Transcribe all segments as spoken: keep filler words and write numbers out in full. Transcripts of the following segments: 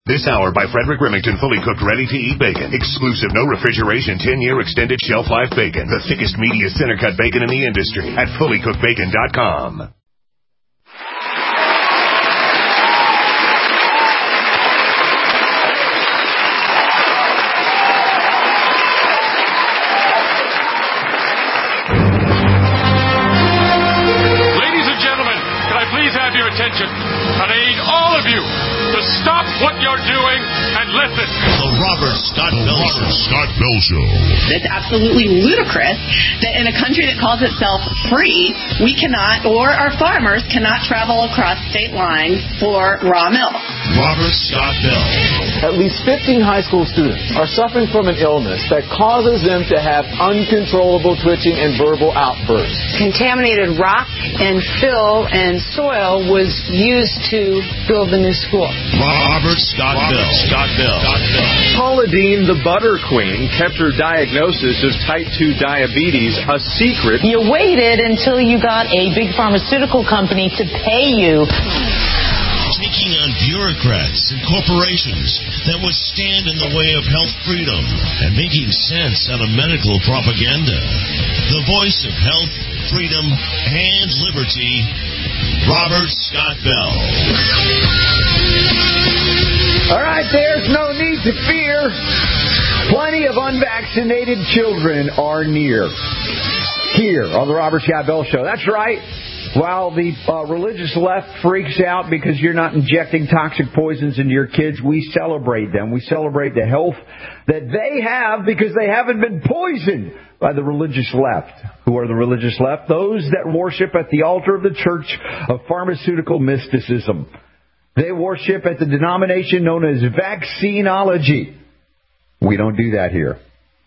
This hour by Frederick Remington, fully cooked, ready-to-eat bacon. Exclusive, no refrigeration, ten-year extended shelf life bacon. The thickest, meatiest, center-cut bacon in the industry at fully cooked bacon dot com. Attention, and I need all of you to stop what you're doing and listen. The Robert Scott Bell Robert Scott Bell Show. It's absolutely ludicrous that in a country that calls itself free, we cannot, or our farmers cannot travel across state lines for raw milk. Robert Scott Bell. At least fifteen high school students are suffering from an illness that causes them to have uncontrollable twitching and verbal outbursts. Contaminated rock and fill and soil was used to build the new school. Robert Scott Robert Bell. Scott Bell. Scott Bell. Paula Deen, the butter queen, kept her diagnosis of type two diabetes a secret. You waited until you got a big pharmaceutical company to pay you. Taking on bureaucrats and corporations that would stand in the way of health freedom and making sense out of medical propaganda. The voice of health, freedom, and liberty, Robert Scott Bell. All right, there's no need to fear. Plenty of unvaccinated children are near. Here on the Robert Scott Bell Show. That's right. While the uh, religious left freaks out because you're not injecting toxic poisons into your kids, we celebrate them. We celebrate the health that they have because they haven't been poisoned by the religious left. Who are the religious left? Those that worship at the altar of the church of pharmaceutical mysticism. They worship at the denomination known as vaccinology. We don't do that here.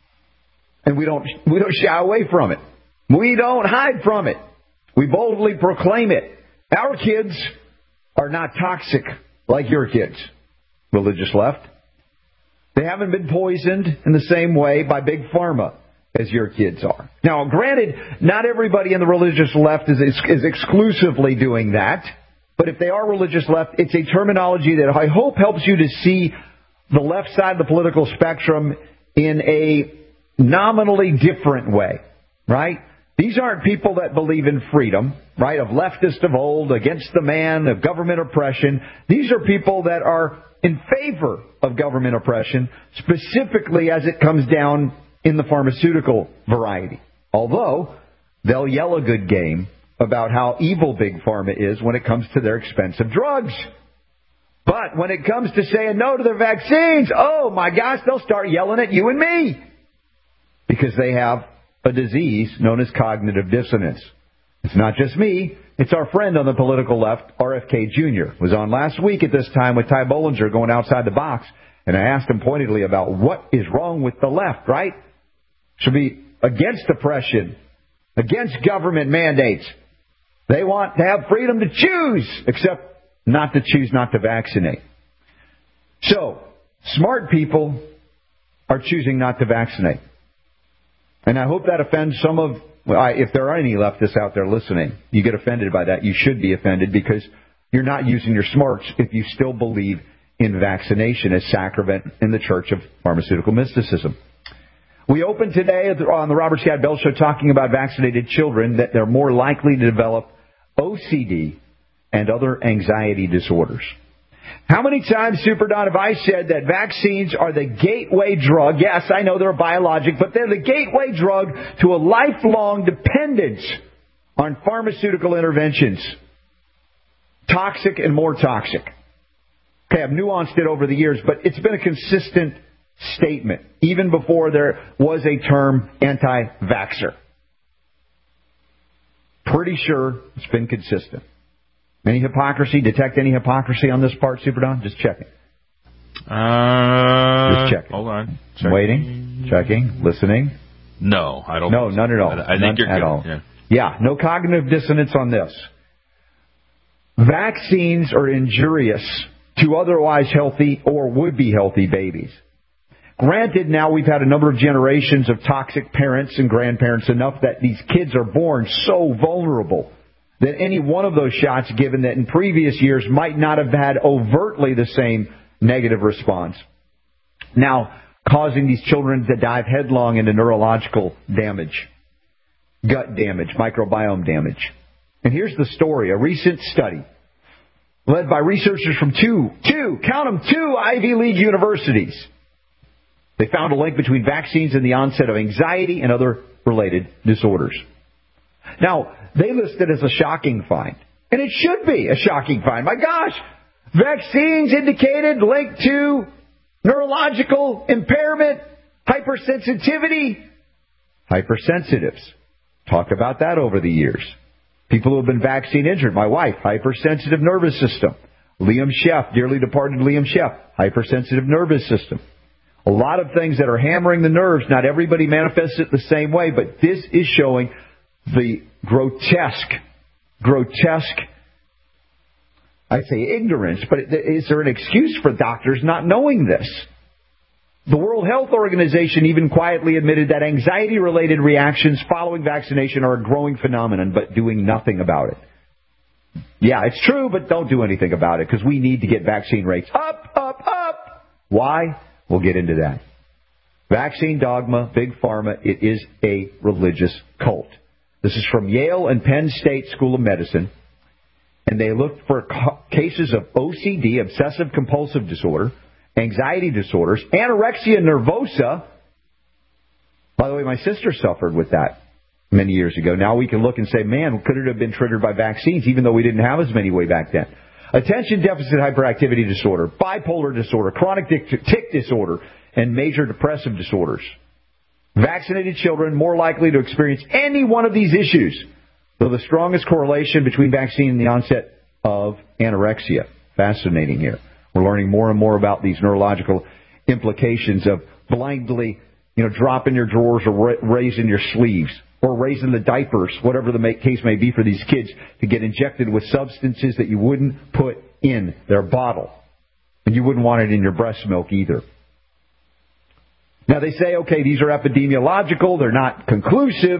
And we don't, we don't shy away from it. We don't hide from it. We boldly proclaim it. Our kids are not toxic like your kids, religious left. They haven't been poisoned in the same way by Big Pharma as your kids are. Now, granted, not everybody in the religious left is, is exclusively doing that. But if they are religious left, it's a terminology that I hope helps you to see the left side of the political spectrum in a nominally different way, right? These aren't people that believe in freedom, right, of leftist of old, against the man, of government oppression. These are people that are in favor of government oppression, specifically as it comes down in the pharmaceutical variety. Although they'll yell a good game about how evil Big Pharma is when it comes to their expensive drugs. But when it comes to saying no to their vaccines, oh my gosh, they'll start yelling at you and me. Because they have a disease known as cognitive dissonance. It's not just me. It's our friend on the political left, R F K Junior Was on last week at this time with Ty Bollinger going outside the box. And I asked him pointedly about what is wrong with the left, right? Should be against oppression, against government mandates. They want to have freedom to choose, except not to choose not to vaccinate. So, smart people are choosing not to vaccinate. And I hope that offends some of, well, I, if there are any leftists out there listening, you get offended by that. You should be offended because you're not using your smarts if you still believe in vaccination as sacrament in the Church of Pharmaceutical Mysticism. We opened today on the Robert Scott Bell Show talking about vaccinated children, that they're more likely to develop O C D and other anxiety disorders. How many times, Super Don, have I said that vaccines are the gateway drug? Yes, I know they're a biologic, but they're the gateway drug to a lifelong dependence on pharmaceutical interventions. Toxic and more toxic. Okay, I've nuanced it over the years, but it's been a consistent statement, even before there was a term anti-vaxxer. Pretty sure it's been consistent. Any hypocrisy? Detect any hypocrisy on this part, Super Don? Just checking. Uh, Just checking. Hold on. Checking. Waiting. Checking. Listening. No, I don't. No, none at all. I, I think none you're at good. all. Yeah. yeah, no cognitive dissonance on this. Vaccines are injurious to otherwise healthy or would-be healthy babies. Granted, now we've had a number of generations of toxic parents and grandparents, enough that these kids are born so vulnerable that any one of those shots given that in previous years might not have had overtly the same negative response. Now, causing these children to dive headlong into neurological damage, gut damage, microbiome damage. And here's the story. A recent study led by researchers from two, two, count them, two Ivy League universities. They found a link between vaccines and the onset of anxiety and other related disorders. Now, they list it as a shocking find. And it should be a shocking find. My gosh, vaccines indicated linked to neurological impairment, hypersensitivity, hypersensitives. Talked about that over the years. People who have been vaccine injured. My wife, hypersensitive nervous system. Liam Sheff, dearly departed Liam Sheff, hypersensitive nervous system. A lot of things that are hammering the nerves. Not everybody manifests it the same way, but this is showing the grotesque, grotesque, I'd say ignorance, but is there an excuse for doctors not knowing this? The World Health Organization even quietly admitted that anxiety-related reactions following vaccination are a growing phenomenon, but doing nothing about it. Yeah, it's true, but don't do anything about it, because we need to get vaccine rates up, up, up. Why? We'll get into that. Vaccine dogma, big pharma, it is a religious cult. This is from Yale and Penn State School of Medicine, and they looked for cases of O C D, obsessive-compulsive disorder, anxiety disorders, anorexia nervosa. By the way, my sister suffered with that many years ago. Now we can look and say, man, could it have been triggered by vaccines, even though we didn't have as many way back then? Attention deficit hyperactivity disorder, bipolar disorder, chronic tic disorder, and major depressive disorders. Vaccinated children more likely to experience any one of these issues, though the strongest correlation between vaccine and the onset of anorexia. Fascinating here. We're learning more and more about these neurological implications of blindly, you know, dropping your drawers or raising your sleeves or raising the diapers, whatever the case may be for these kids, to get injected with substances that you wouldn't put in their bottle. And you wouldn't want it in your breast milk either. Now they say, okay, these are epidemiological, they're not conclusive.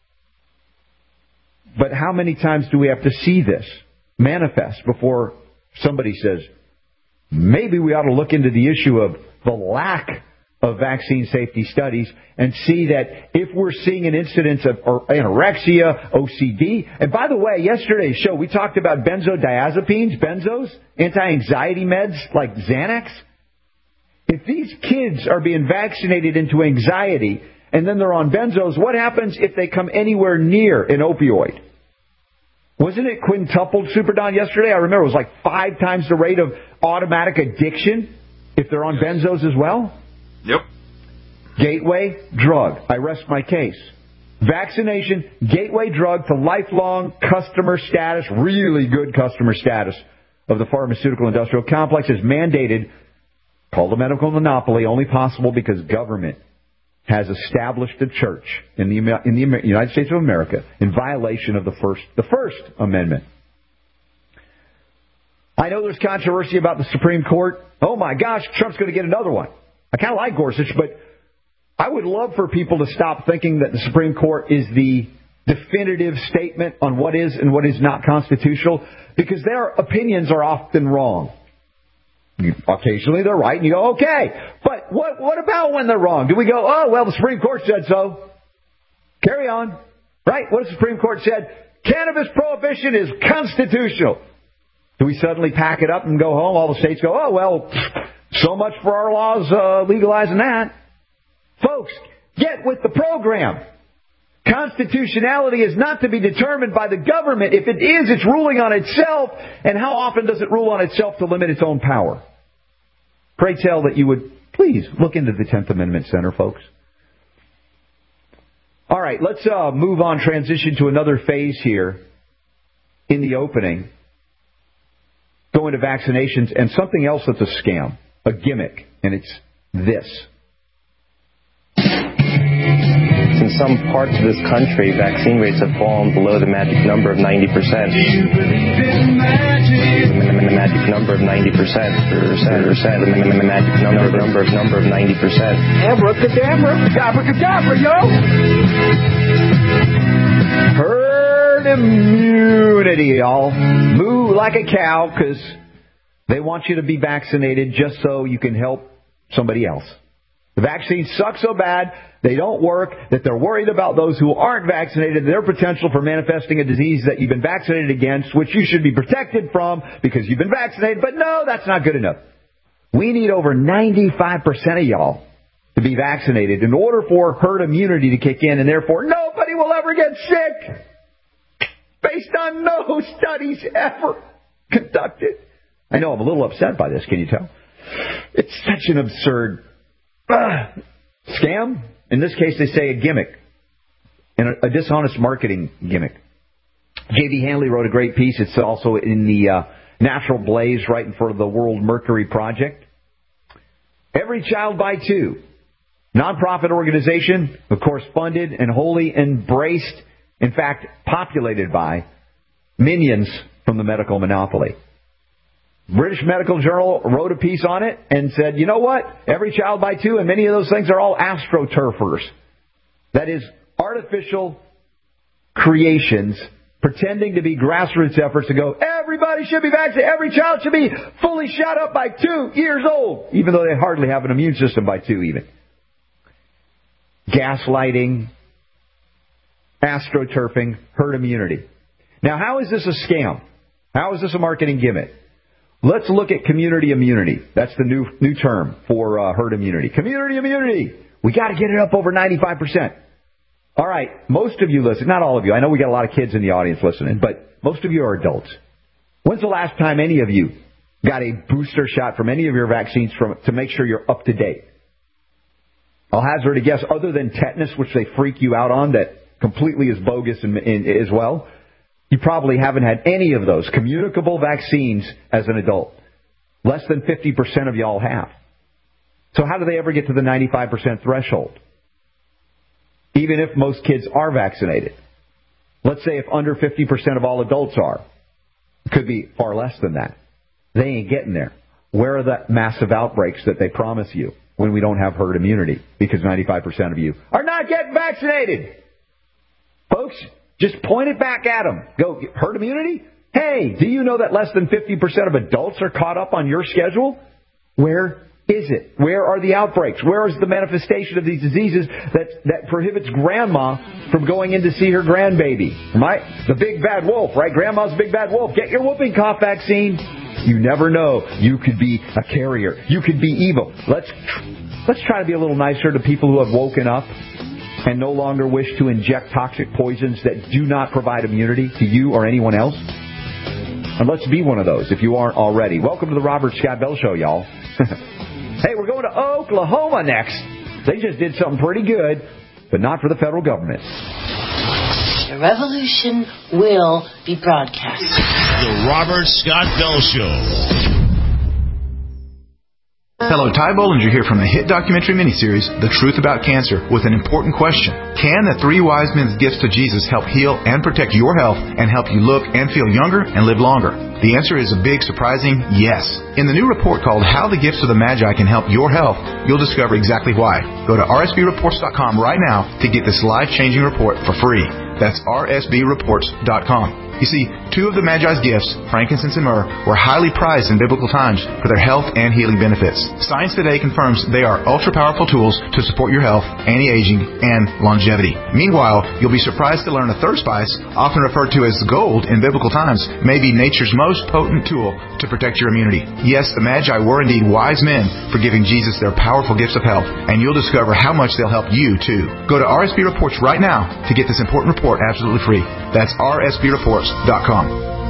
But how many times do we have to see this manifest before somebody says, maybe we ought to look into the issue of the lack of vaccine safety studies and see that if we're seeing an incidence of anorexia, O C D, and by the way, yesterday's show we talked about benzodiazepines, benzos, anti-anxiety meds like Xanax. If these kids are being vaccinated into anxiety and then they're on benzos, what happens if they come anywhere near an opioid? Wasn't it quintupled, Super Don, yesterday? I remember it was like five times the rate of automatic addiction if they're on benzos as well. Yep. Gateway drug. I rest my case. Vaccination, gateway drug to lifelong customer status, really good customer status of the pharmaceutical industrial complex is mandated, called a medical monopoly, only possible because government has established a church in the in the United States of America in violation of the first the First Amendment. I know there's controversy about the Supreme Court. Oh my gosh, Trump's going to get another one. I kind of like Gorsuch, but I would love for people to stop thinking that the Supreme Court is the definitive statement on what is and what is not constitutional, because their opinions are often wrong. Occasionally they're right, and you go, okay. But what what about when they're wrong? Do we go, oh, well, the Supreme Court said so. Carry on. Right? What if the Supreme Court said cannabis prohibition is constitutional? Do we suddenly pack it up and go home? All the states go, oh, well, so much for our laws uh, legalizing that. Folks, get with the program. Constitutionality is not to be determined by the government. If it is, it's ruling on itself. And how often does it rule on itself to limit its own power? Pray tell that you would please look into the tenth Amendment Center, folks. All right, let's uh, move on, transition to another phase here in the opening. Go into vaccinations and something else that's a scam, a gimmick, and it's this. In some parts of this country, vaccine rates have fallen below the magic number of ninety percent. The magic number of ninety percent. The magic number, number, number of ninety percent. Abracadabra, abracadabra, yo! Herd immunity, y'all. Moo like a cow, because They want you to be vaccinated just so you can help somebody else. The vaccines suck so bad, they don't work, that they're worried about those who aren't vaccinated, their potential for manifesting a disease that you've been vaccinated against, which you should be protected from because you've been vaccinated. But no, that's not good enough. We need over ninety-five percent of y'all to be vaccinated in order for herd immunity to kick in, and therefore nobody will ever get sick based on no studies ever conducted. I know I'm a little upset by this, can you tell? It's such an absurd uh, scam. In this case, they say a gimmick, and a, a dishonest marketing gimmick. J B. Hanley wrote a great piece. It's also in the uh, Natural Blaze right in front of the World Mercury Project. Every Child by Two, nonprofit organization, of course, funded and wholly embraced, in fact, populated by minions from the medical monopoly. British Medical Journal wrote a piece on it and said, you know what? Every Child by Two, and many of those things are all astroturfers. That is, artificial creations pretending to be grassroots efforts to go, everybody should be vaccinated, every child should be fully shot up by two years old, even though they hardly have an immune system by two even. Gaslighting, astroturfing, herd immunity. Now, how is this a scam? How is this a marketing gimmick? Let's look at community immunity. That's the new new term for uh, herd immunity. Community immunity. We got to get it up over ninety-five percent. All right, most of you listen, not all of you. I know we got a lot of kids in the audience listening, but most of you are adults. When's the last time any of you got a booster shot from any of your vaccines from to make sure you're up to date? I'll hazard a guess, other than tetanus, which they freak you out on, that completely is bogus in, in, as well. You probably haven't had any of those communicable vaccines as an adult. Less than fifty percent of y'all have. So how do they ever get to the ninety-five percent threshold? Even if most kids are vaccinated. Let's say if under fifty percent of all adults are. It could be far less than that. They ain't getting there. Where are the massive outbreaks that they promise you when we don't have herd immunity? Because ninety-five percent of you are not getting vaccinated. Folks, just point it back at them. Go, herd immunity? Hey, do you know that less than fifty percent of adults are caught up on your schedule? Where is it? Where are the outbreaks? Where is the manifestation of these diseases that, that prohibits grandma from going in to see her grandbaby? Right? The big bad wolf, right? Grandma's big bad wolf. Get your whooping cough vaccine. You never know. You could be a carrier. You could be evil. Let's, let's try to be a little nicer to people who have woken up and no longer wish to inject toxic poisons that do not provide immunity to you or anyone else. And let's be one of those if you aren't already. Welcome to the Robert Scott Bell Show, y'all. Hey, we're going to Oklahoma next. They just did something pretty good, but not for the federal government. The revolution will be broadcast. The Robert Scott Bell Show. Hello, Ty Bollinger here from the hit documentary miniseries, The Truth About Cancer, with an important question. Can the three wise men's gifts to Jesus help heal and protect your health and help you look and feel younger and live longer? The answer is a big, surprising yes. In the new report called How the Gifts of the Magi Can Help Your Health, you'll discover exactly why. Go to R S B reports dot com right now to get this life-changing report for free. That's R S B reports dot com. You see, two of the Magi's gifts, frankincense and myrrh, were highly prized in biblical times for their health and healing benefits. Science today confirms they are ultra-powerful tools to support your health, anti-aging, and longevity. Meanwhile, you'll be surprised to learn a third spice, often referred to as gold in biblical times, may be nature's most potent tool to protect your immunity. Yes, the Magi were indeed wise men for giving Jesus their powerful gifts of health, and you'll discover how much they'll help you, too. Go to R S B Reports right now to get this important report absolutely free. That's R S B reports dot com.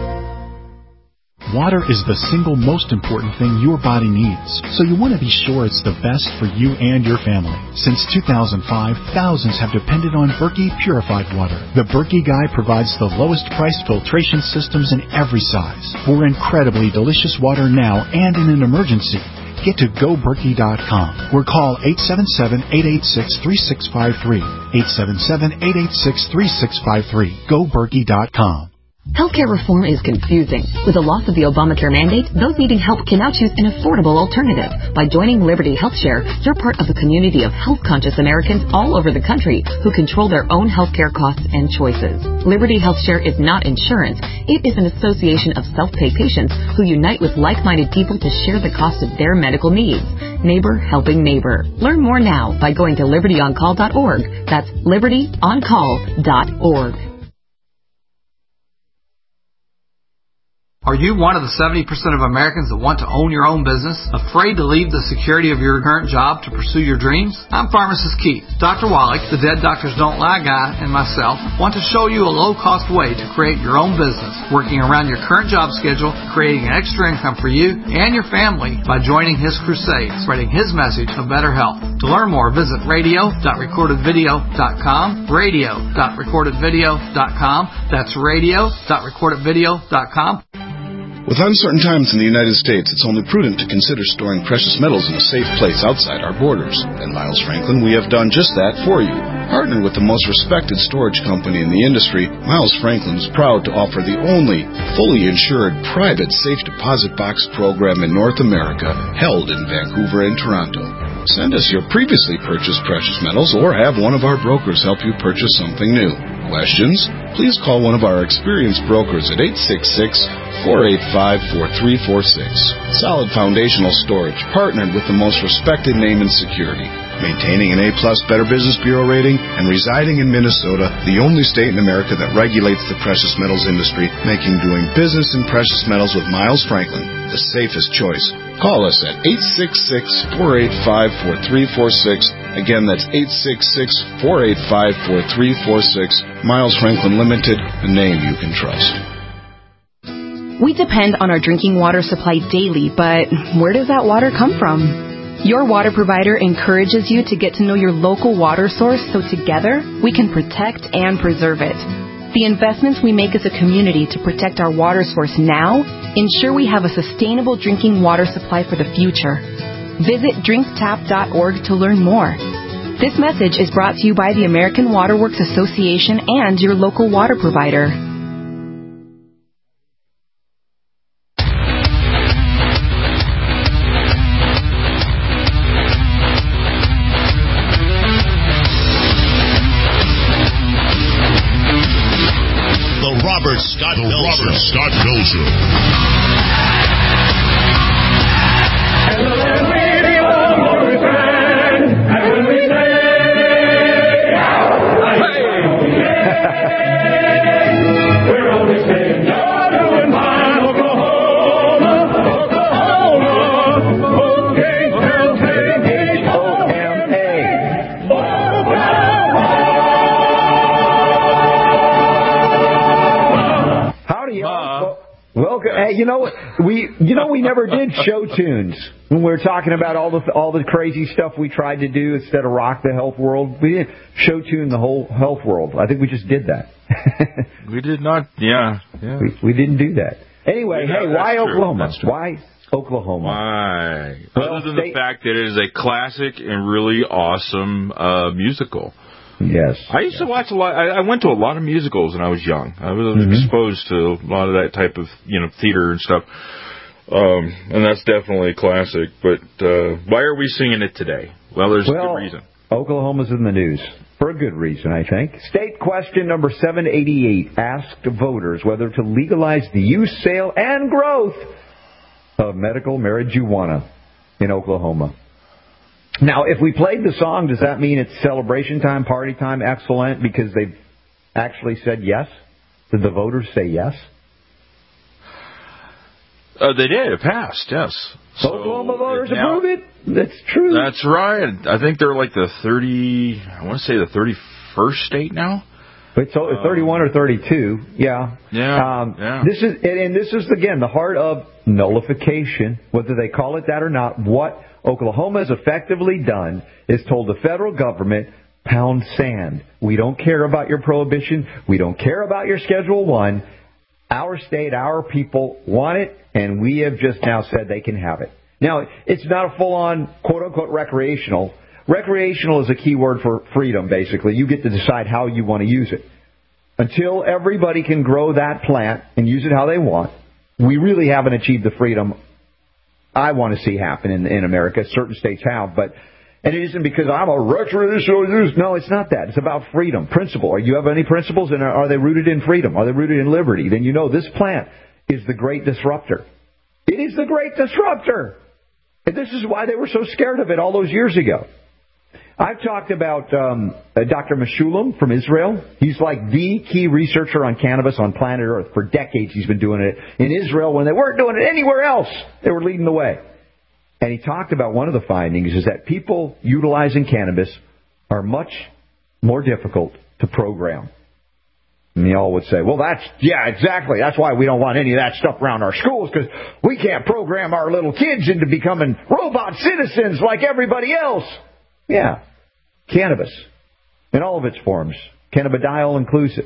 Water is the single most important thing your body needs, so you want to be sure it's the best for you and your family. Since two thousand five, thousands have depended on Berkey Purified Water. The Berkey Guy provides the lowest priced filtration systems in every size for incredibly delicious water now and in an emergency. Get to go berkey dot com or call eight seven seven, eight eight six, three six five three. eight seven seven, eight eight six, three six five three. go berkey dot com. Healthcare reform is confusing. With the loss of the Obamacare mandate, those needing help can now choose an affordable alternative. By joining Liberty HealthShare, you're part of a community of health-conscious Americans all over the country who control their own healthcare costs and choices. Liberty HealthShare is not insurance. It is an association of self-pay patients who unite with like-minded people to share the cost of their medical needs. Neighbor helping neighbor. Learn more now by going to liberty on call dot org. That's liberty on call dot org. Are you one of the seventy percent of Americans that want to own your own business? Afraid to leave the security of your current job to pursue your dreams? I'm Pharmacist Keith. Doctor Wallach, the Dead Doctors Don't Lie guy, and myself want to show you a low-cost way to create your own business, working around your current job schedule, creating an extra income for you and your family by joining his crusade, spreading his message of better health. To learn more, visit radio dot recorded video dot com, radio dot recorded video dot com. That's radio dot recorded video dot com. With uncertain times in the United States, it's only prudent to consider storing precious metals in a safe place outside our borders. At Miles Franklin, we have done just that for you. Partnered with the most respected storage company in the industry, Miles Franklin is proud to offer the only fully insured private safe deposit box program in North America, held in Vancouver and Toronto. Send us your previously purchased precious metals or have one of our brokers help you purchase something new. Questions? Please call one of our experienced brokers at eight six six, four eight five, four three four six. Solid Foundational Storage, partnered with the most respected name in security. Maintaining an A-plus Better Business Bureau rating and residing in Minnesota, the only state in America that regulates the precious metals industry, making doing business in precious metals with Miles Franklin the safest choice. Call us at eight six six, four eight five, four three four six. Again, that's eight six six, four eight five, four three four six. Miles Franklin Limited, a name you can trust. We depend on our drinking water supply daily, but where does that water come from? Your water provider encourages you to get to know your local water source so together we can protect and preserve it. The investments we make as a community to protect our water source now ensure we have a sustainable drinking water supply for the future. Visit drink tap dot org to learn more. This message is brought to you by the American Water Works Association and your local water provider. Robert Scott Bell Show. Robert Scott Bell Show. And the land radio will return, and when we say, we're only saying, you're doing fine, Oklahoma, Oklahoma, okay, well, take it, O M A. Welcome. Hey, you know we you know we never did show tunes when we were talking about all the all the crazy stuff we tried to do instead of rock the health world. We didn't show tune the whole health world. I think we just did that. We did not. Yeah, yeah. We, we didn't do that. Anyway, yeah, hey, why true. Oklahoma? Why Oklahoma? Why? Well, Other than they, the fact that it is a classic and really awesome uh, musical. Yes. I used yes. to watch a lot. I, I went to a lot of musicals when I was young. I was mm-hmm. exposed to a lot of that type of, you know, theater and stuff. Um, and that's definitely a classic. But uh, why are we singing it today? Well, there's well, a good reason. Oklahoma's in the news. For a good reason, I think. State question number seven eighty-eight asked voters whether to legalize the use, sale, and growth of medical marijuana in Oklahoma. Now, if we played the song, does that mean it's celebration time, party time, excellent, because they've actually said yes? Did the voters say yes? Uh, they did. It passed, yes. So Oklahoma voters now, approve it? That's true. That's right. I think they're like the thirty, I want to say the thirty-first state now. It's thirty-one or thirty-two, yeah. Yeah, um, yeah. This is, and this is, again, the heart of nullification, whether they call it that or not. What Oklahoma has effectively done is told the federal government, pound sand. We don't care about your prohibition. We don't care about your Schedule One. Our state, our people want it, and we have just now said they can have it. Now, it's not a full-on, quote-unquote, recreational. Recreational is a key word for freedom, basically. You get to decide how you want to use it. until everybody can grow that plant and use it how they want, we really haven't achieved the freedom I want to see happen in, in America. Certain states have, but and it isn't because I'm a recreational use. No, it's not that. It's about freedom, principle. Are you have any principles, and are, are they rooted in freedom? Are they rooted in liberty? Then you know this plant is the great disruptor. It is the great disruptor. And this is why they were so scared of it all those years ago. I've talked about um, uh, Doctor Meshulam from Israel. He's like the key researcher on cannabis on planet Earth. For decades he's been doing it in Israel when they weren't doing it anywhere else. They were leading the way. And he talked about one of the findings is that people utilizing cannabis are much more difficult to program. And they all would say, well, that's, yeah, exactly. That's why we don't want any of that stuff around our schools, because we can't program our little kids into becoming robot citizens like everybody else. Yeah. Cannabis in all of its forms, cannabidiol inclusive.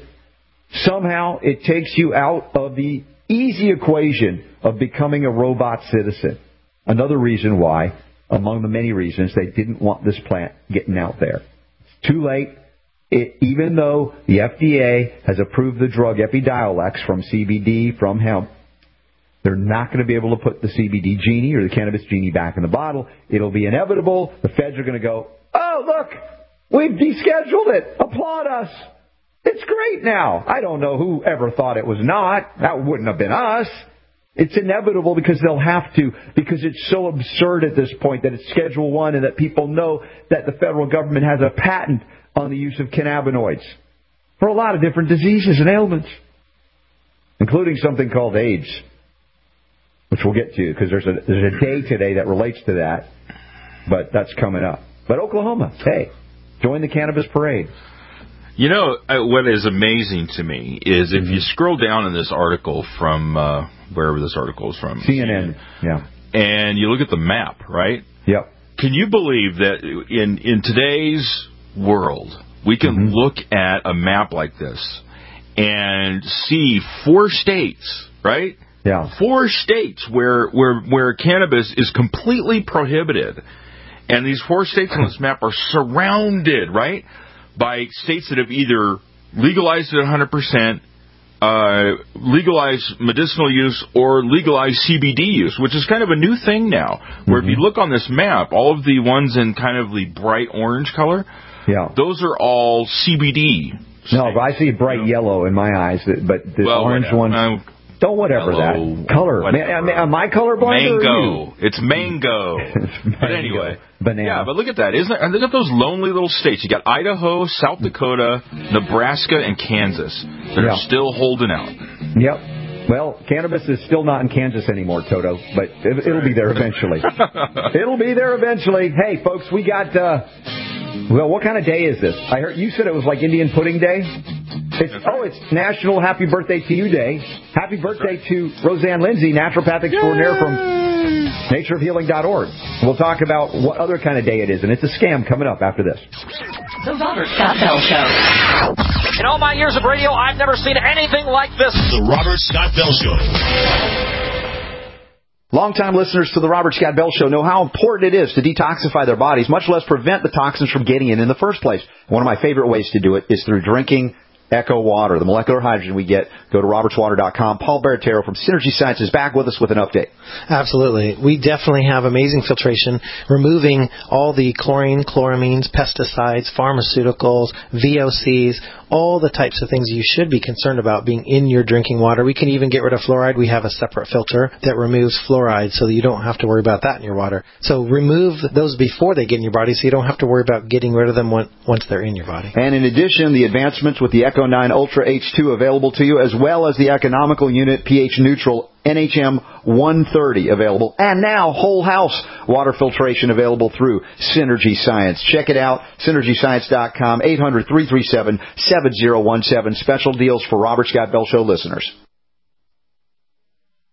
Somehow it takes you out of the easy equation of becoming a robot citizen. Another reason why, among the many reasons, they didn't want this plant getting out there. It's too late. It, even though the F D A has approved the drug Epidiolex from C B D, from hemp, they're not going to be able to put the C B D genie or the cannabis genie back in the bottle. It'll be inevitable. The feds are going to go, oh, look, we've descheduled it. Applaud us. It's great now. I don't know who ever thought it was not. That wouldn't have been us. It's inevitable because they'll have to, because it's so absurd at this point that it's Schedule One and that people know that the federal government has a patent on the use of cannabinoids for a lot of different diseases and ailments, including something called AIDS, which we'll get to because there's a, there's a day today that relates to that, but that's coming up. But Oklahoma, hey, join the cannabis parade. You know, what is amazing to me is if you scroll down in this article from uh, wherever this article is from. C N N, yeah. And you look at the map, right? Yep. Can you believe that in, in today's world, we can mm-hmm. look at a map like this and see four states, right? Yeah. Four states where, where, where cannabis is completely prohibited. And these four states on this map are surrounded, right, by states that have either legalized it one hundred percent, uh, legalized medicinal use, or legalized C B D use, which is kind of a new thing now. Where mm-hmm. if you look on this map, all of the ones in kind of the bright orange color, yeah, those are all C B D states. No, but I see bright yellow in my eyes, but the well, orange one... Um, Don't whatever Hello, that. Color. Whatever. Am I colorblind? Mango. It's mango. But anyway. Banana. Yeah, but look at that. Isn't it? Look at those lonely little states. You got Idaho, South Dakota, Nebraska, and Kansas that yeah. are still holding out. Yep. Well, cannabis is still not in Kansas anymore, Toto, but it, it'll be there eventually. It'll be there eventually. Hey, folks, we got... Uh, well, what kind of day is this? I heard you said it was like Indian Pudding Day. It's, oh, it's National Happy Birthday to You Day. Happy birthday right. to Roseanne Lindsay, naturopathic extraordinaire from nature of healing dot org. We'll talk about what other kind of day it is, and it's a scam coming up after this. The Robert Scott Bell Show. In all my years of radio, I've never seen anything like this. The Robert Scott Bell Show. Longtime listeners to the Robert Scott Bell Show know how important it is to detoxify their bodies, much less prevent the toxins from getting in in the first place. One of my favorite ways to do it is through drinking Echo Water, the molecular hydrogen we get. Go to roberts water dot com. Paul Baratero from Synergy Science is back with us with an update. Absolutely. We definitely have amazing filtration, removing all the chlorine, chloramines, pesticides, pharmaceuticals, V O Cs, all the types of things you should be concerned about being in your drinking water. We can even get rid of fluoride. We have a separate filter that removes fluoride so that you don't have to worry about that in your water. So remove those before they get in your body so you don't have to worry about getting rid of them once they're in your body. And in addition, the advancements with the Echo nine Ultra H two available to you, as well as the economical unit pH neutral N H M one thirty available, and now whole house water filtration available through Synergy Science. Check it out, synergy science dot com, eight hundred, three three seven, seven zero one seven. Special deals for Robert Scott Bell Show listeners.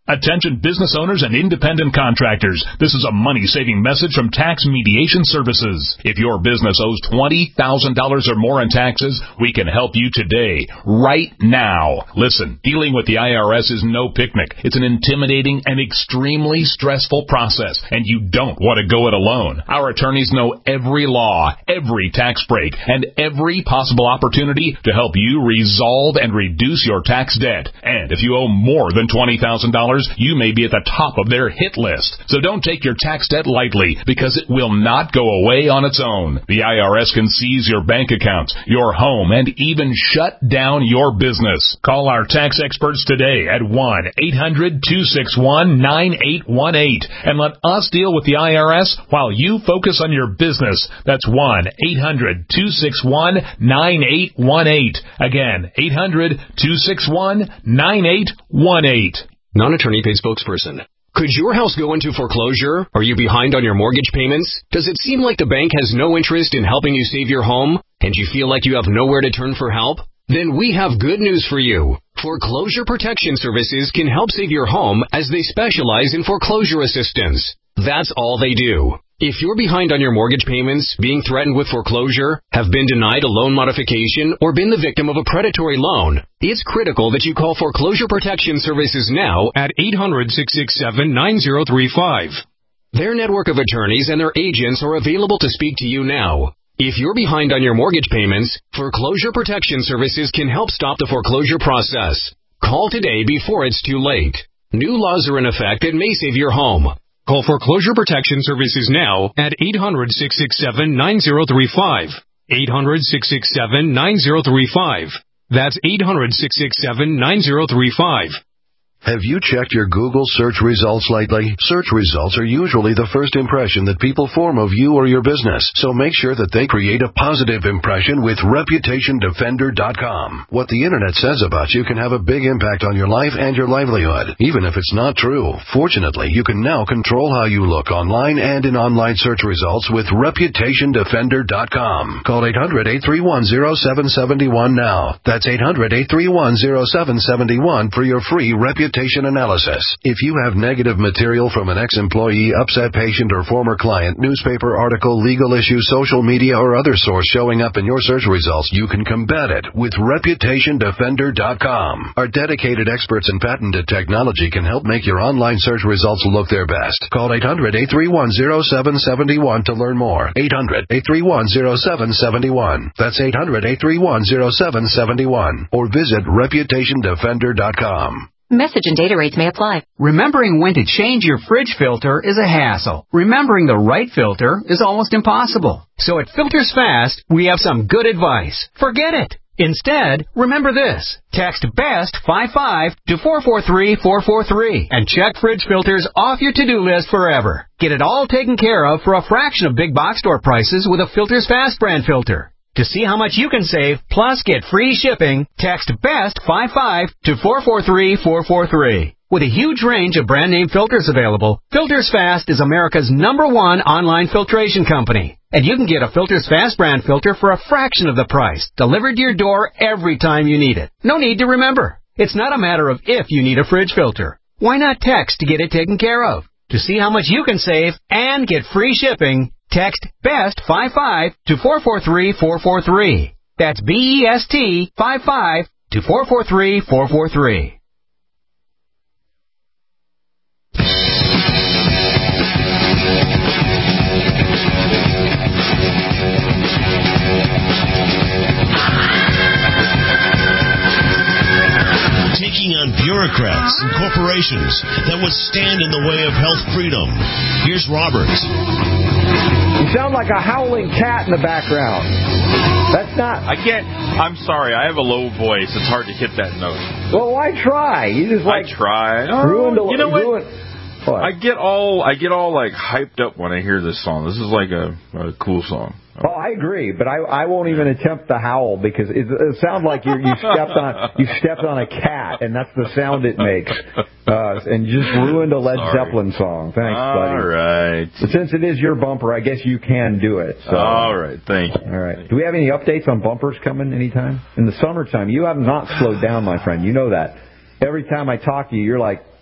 Attention business owners and independent contractors. This is a money-saving message from Tax Mediation Services. If your business owes twenty thousand dollars or more in taxes, we can help you today, right now. Listen, dealing with the I R S is no picnic. It's an intimidating and extremely stressful process, and you don't want to go it alone. Our attorneys know every law, every tax break, and every possible opportunity to help you resolve and reduce your tax debt. And if you owe more than twenty thousand dollars, you may be at the top of their hit list. So don't take your tax debt lightly, because it will not go away on its own. The I R S can seize your bank accounts, your home, and even shut down your business. Call our tax experts today at one eight hundred two six one nine eight one eight and let us deal with the I R S while you focus on your business. That's one eight hundred two six one nine eight one eight. Again, eight hundred two six one nine eight one eight. Non-attorney paid spokesperson. Could your house go into foreclosure? Are you behind on your mortgage payments? Does it seem like the bank has no interest in helping you save your home, and you feel like you have nowhere to turn for help? Then we have good news for you. Foreclosure Protection Services can help save your home as they specialize in foreclosure assistance. That's all they do. If you're behind on your mortgage payments, being threatened with foreclosure, have been denied a loan modification, or been the victim of a predatory loan, it's critical that you call Foreclosure Protection Services now at eight hundred six six seven nine zero three five. Their network of attorneys and their agents are available to speak to you now. If you're behind on your mortgage payments, Foreclosure Protection Services can help stop the foreclosure process. Call today before it's too late. New laws are in effect that may save your home. Call Foreclosure Protection Services now at eight hundred six six seven nine zero three five. eight hundred six six seven nine zero three five. That's eight hundred six six seven nine zero three five. Have you checked your Google search results lately? Search results are usually the first impression that people form of you or your business, so make sure that they create a positive impression with Reputation Defender dot com. What the Internet says about you can have a big impact on your life and your livelihood, even if it's not true. Fortunately, you can now control how you look online and in online search results with Reputation Defender dot com. Call eight hundred eight three one zero seven seven one now. That's eight hundred eight three one zero seven seven one for your free reputation analysis. If you have negative material from an ex-employee, upset patient, or former client, newspaper article, legal issue, social media, or other source showing up in your search results, you can combat it with Reputation Defender dot com. Our dedicated experts in patented technology can help make your online search results look their best. Call eight hundred eight three one zero seven seven one to learn more. eight hundred eight three one zero seven seven one. That's eight hundred eight three one zero seven seven one. Or visit Reputation Defender dot com. Message and data rates may apply. Remembering when to change your fridge filter is a hassle. Remembering the right filter is almost impossible. So at Filters Fast, we have some good advice. Forget it. Instead, remember this. Text BEST fifty-five to four four three four four three and check fridge filters off your to-do list forever. Get it all taken care of for a fraction of big box store prices with a Filters Fast brand filter. To see how much you can save, plus get free shipping, text BEST fifty-five to four four three four four three. With a huge range of brand name filters available, Filters Fast is America's number one online filtration company. And you can get a Filters Fast brand filter for a fraction of the price, delivered to your door every time you need it. No need to remember. It's not a matter of if you need a fridge filter. Why not text to get it taken care of? To see how much you can save and get free shipping, text BEST fifty-five to four four three four four three. That's B E S T fifty-five to four four three four four three. Taking on bureaucrats and corporations that would stand in the way of health freedom. Here's Robert. You sound like a howling cat in the background. That's not... I can't... I'm sorry. I have a low voice. It's hard to hit that note. Well, why try? You just like... I try. Ruined oh, a, you know what? ruined, what? I get all I get all like hyped up when I hear this song. This is like a, a cool song. Oh, I agree, but I I won't even attempt the howl because it, it sounds like you you stepped on you stepped on a cat, and that's the sound it makes, uh, and you just ruined a Led Sorry. Zeppelin song. Thanks, all buddy. All right. But since it is your bumper, I guess you can do it. So. All right, thank you. All right. Do we have any updates on bumpers coming anytime in the summertime? You have not slowed down, my friend. You know that. Every time I talk to you, you're like,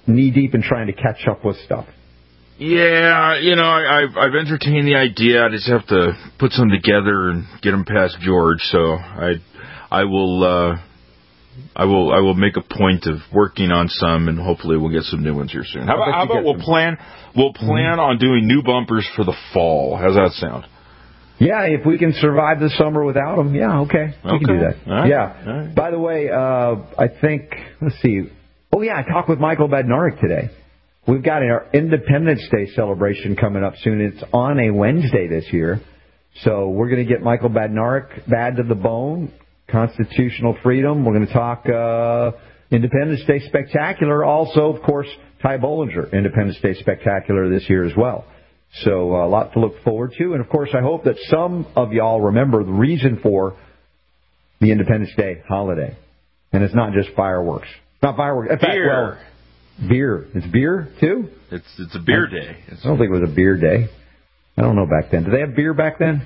knee deep in trying to catch up with stuff. Yeah, you know, I, I've I've entertained the idea. I just have to put some together and get them past George. So I I will uh, I will I will make a point of working on some, and hopefully we'll get some new ones here soon. How about, how about we'll them. plan we'll plan mm-hmm. on doing new bumpers for the fall? How's that sound? Yeah, if we can survive the summer without them, yeah, okay, we okay. can do that. All right. Yeah. All right. By the way, uh, I think let's see. Oh yeah, I talked with Michael Badnarik today. We've got our Independence Day celebration coming up soon. It's on a Wednesday this year. So we're going to get Michael Badnarik, Bad to the Bone, Constitutional Freedom. We're going to talk uh, Independence Day Spectacular. Also, of course, Ty Bollinger, Independence Day Spectacular this year as well. So uh, a lot to look forward to. And, of course, I hope that some of y'all remember the reason for the Independence Day holiday. And it's not just fireworks. It's not fireworks. In fact, Beer. Well, Beer. It's beer, too? It's it's a beer day. It's I don't think it was a beer day. I don't know back then. Did they have beer back then?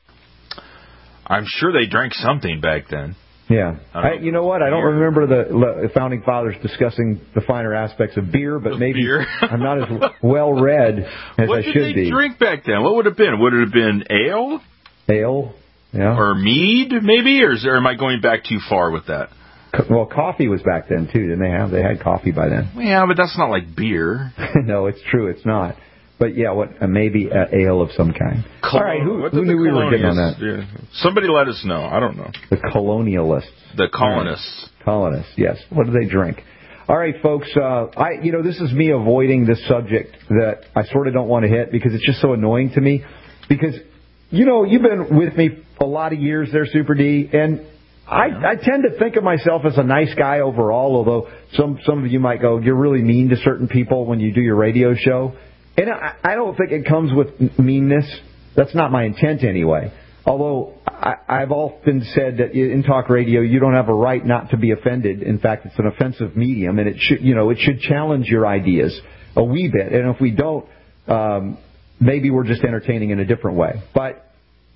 I'm sure they drank something back then. Yeah. I I, you know what? I don't beer. remember the founding fathers discussing the finer aspects of beer, but Of maybe beer? I'm not as well read as what I did should they be. drink back then? What would it have been? Would it have been ale? Ale? Yeah. Or mead, maybe? Or, is there, am I going back too far with that? Well, coffee was back then, too, didn't they have? They had coffee by then. Yeah, but that's not like beer. No, it's true. It's not. But, yeah, what uh, maybe uh, ale of some kind. Col- All right, who, what who did knew the we were getting on that? Yeah. Somebody let us know. I don't know. The colonialists. The colonists. Right. Colonists, yes. What do they drink? All right, folks, uh, I you know, this is me avoiding this subject that I sort of don't want to hit because it's just so annoying to me. Because, you know, you've been with me a lot of years there, Super D, and I, I tend to think of myself as a nice guy overall, although some, some of you might go, you're really mean to certain people when you do your radio show. And I, I don't think it comes with meanness. That's not my intent anyway. Although I, I've often said that in talk radio, you don't have a right not to be offended. In fact, it's an offensive medium, and it should, you know, it should challenge your ideas a wee bit. And if we don't, um, maybe we're just entertaining in a different way. But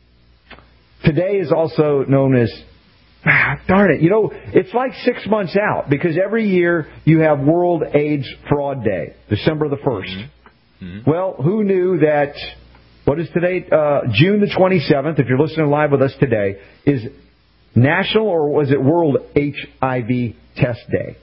today is also known as, ah, darn it, you know, it's like six months out because every year you have World AIDS Fraud Day, December the first. Mm-hmm. Mm-hmm. Well, who knew that, what is today? Uh, June the twenty-seventh, if you're listening live with us today, is National, or was it World H I V Test Day?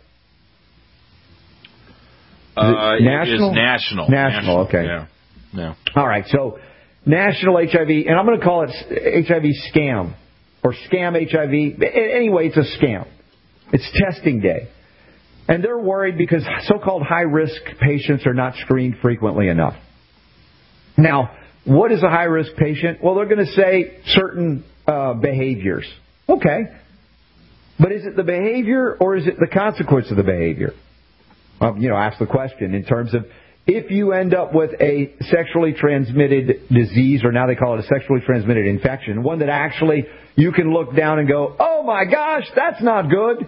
Uh, national? It is national. National, national. okay. Yeah. Yeah. All right, so National H I V, and I'm going to call it H I V Scam, or Scam H I V. Anyway, it's a scam. It's testing day. And they're worried because so-called high-risk patients are not screened frequently enough. Now, what is a high-risk patient? Well, they're going to say certain uh, behaviors. Okay. But is it the behavior or is it the consequence of the behavior? Um, you know, ask the question in terms of if you end up with a sexually transmitted disease, or now they call it a sexually transmitted infection, one that actually you can look down and go, oh my gosh, that's not good.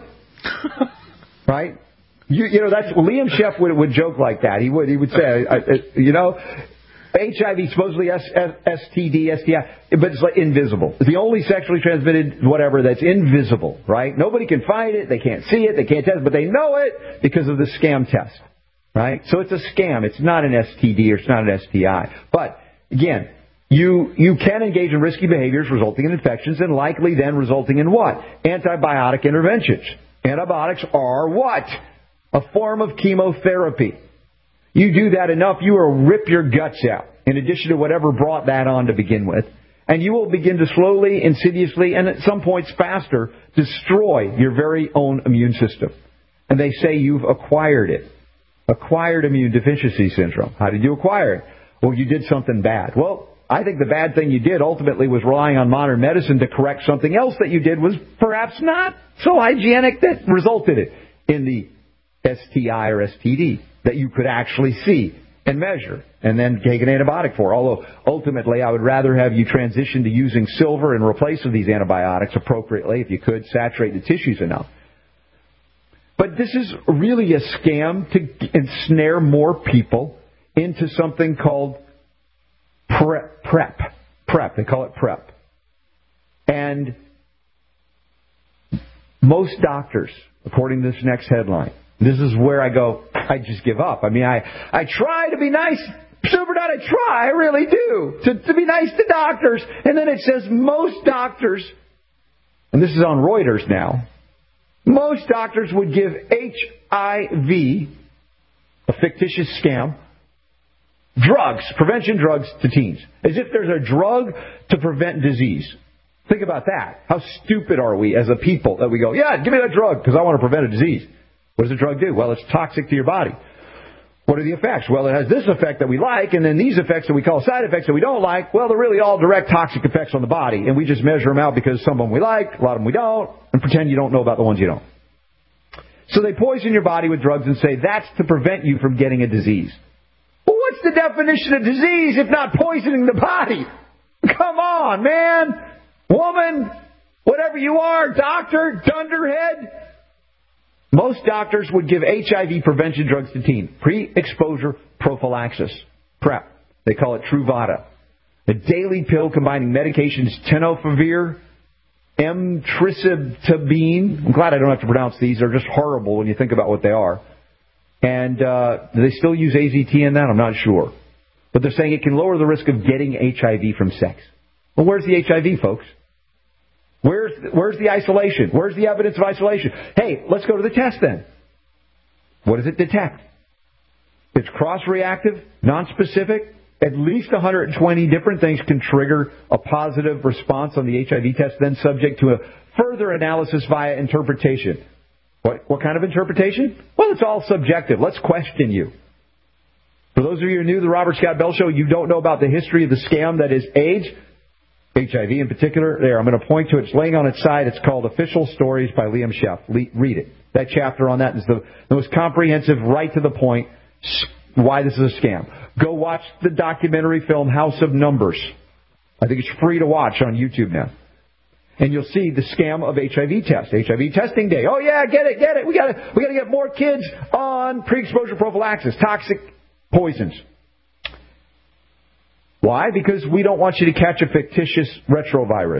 Right? You, you know, that's Liam Sheff would, would joke like that. He would he would say, I, I, you know, H I V supposedly S, S T D, S T I, but it's like invisible. It's the only sexually transmitted whatever that's invisible, right? Nobody can find it, they can't see it, they can't test it, but they know it because of the scam test, right? So it's a scam. It's not an S T D or it's not an S T I. But again, you you can engage in risky behaviors resulting in infections and likely then resulting in what? Antibiotic interventions. Antibiotics are what? A form of chemotherapy. You do that enough, you will rip your guts out, in addition to whatever brought that on to begin with. And you will begin to slowly, insidiously, and at some points faster, destroy your very own immune system. And they say you've acquired it. Acquired immune deficiency syndrome. How did you acquire it? Well, you did something bad. Well, I think the bad thing you did ultimately was relying on modern medicine to correct something else that you did was perhaps not so hygienic that resulted in the S T I or S T D that you could actually see and measure and then take an antibiotic for. Although ultimately I would rather have you transition to using silver in replace of these antibiotics appropriately if you could saturate the tissues enough. But this is really a scam to ensnare more people into something called prep. Prep. Prep. They call it PrEP. And most doctors, according to this next headline, This is where I go, I just give up. I mean, I, I try to be nice. Super Dad, I try, I really do, to, to be nice to doctors. And then it says most doctors, and this is on Reuters now, most doctors would give H I V, a fictitious scam, drugs, prevention drugs to teens. As if there's a drug to prevent disease. Think about that. How stupid are we as a people that we go, yeah, give me that drug because I want to prevent a disease. What does the drug do? Well, it's toxic to your body. What are the effects? Well, it has this effect that we like, and then these effects that we call side effects that we don't like. Well, they're really all direct toxic effects on the body, and we just measure them out because some of them we like, a lot of them we don't, and pretend you don't know about the ones you don't. So they poison your body with drugs and say that's to prevent you from getting a disease. Well, what's the definition of disease if not poisoning the body? Come on, man, woman, whatever you are, doctor, dunderhead. Most doctors would give H I V prevention drugs to teens. Pre-exposure prophylaxis. PrEP. They call it Truvada. A daily pill combining medications tenofovir, emtricitabine. I'm glad I don't have to pronounce these. They're just horrible when you think about what they are. And uh, do they still use A Z T in that? I'm not sure. But they're saying it can lower the risk of getting H I V from sex. Well, where's the H I V, folks? Where's where's the isolation? Where's the evidence of isolation? Hey, let's go to the test then. What does it detect? It's cross-reactive, non-specific. At least one hundred twenty different things can trigger a positive response on the H I V test, then subject to a further analysis via interpretation. What, what kind of interpretation? Well, it's all subjective. Let's question you. For those of you who are new to the Robert Scott Bell Show, you don't know about the history of the scam that is AIDS. H I V in particular, there, I'm going to point to it. It's laying on its side. It's called Official Stories by Liam Sheff. Le- read it. That chapter on that is the, the most comprehensive, right to the point, why this is a scam. Go watch the documentary film House of Numbers. I think it's free to watch on YouTube now. And you'll see the scam of H I V test. H I V testing day. Oh yeah, get it, get it. We got to we got to get more kids on pre-exposure prophylaxis, toxic poisons. Why? Because we don't want you to catch a fictitious retrovirus.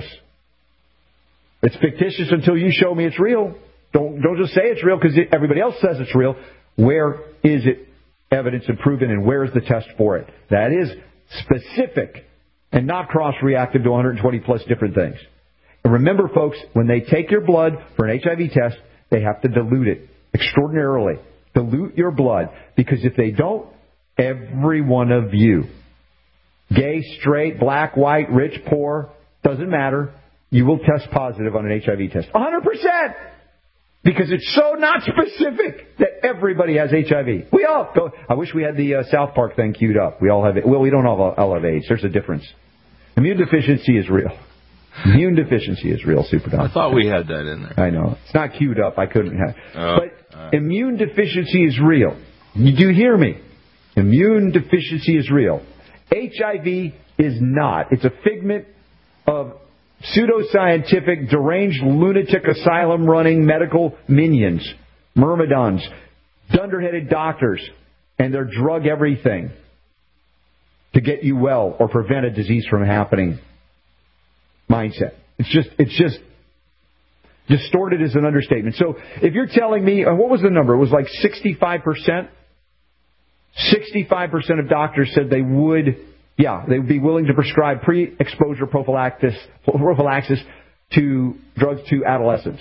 It's fictitious until you show me it's real. Don't don't just say it's real because it, everybody else says it's real. Where is it evidence and proven, and where is the test for it? That is specific and not cross-reactive to one hundred twenty plus different things. And remember, folks, when they take your blood for an H I V test, they have to dilute it extraordinarily. Dilute your blood, because if they don't, every one of you, gay, straight, black, white, rich, poor, doesn't matter, you will test positive on an H I V test. one hundred percent! Because it's so not specific that everybody has H I V. We all go. I wish we had the uh, South Park thing queued up. We all have it. Well, we don't all, all have AIDS. There's a difference. Immune deficiency is real. Immune deficiency is real, Super Don. I thought we had that in there. I know. It's not queued up. I couldn't have. Oh, but uh, immune deficiency is real. You do hear me? Immune deficiency is real. H I V is not. It's a figment of pseudoscientific, deranged, lunatic, asylum-running medical minions, myrmidons, dunderheaded doctors, and their drug everything to get you well or prevent a disease from happening mindset. It's just, it's just distorted is an understatement. So if you're telling me, and what was the number? It was like sixty-five percent. sixty-five percent of doctors said they would, yeah, they would be willing to prescribe pre-exposure prophylaxis, prophylaxis to drugs to adolescents.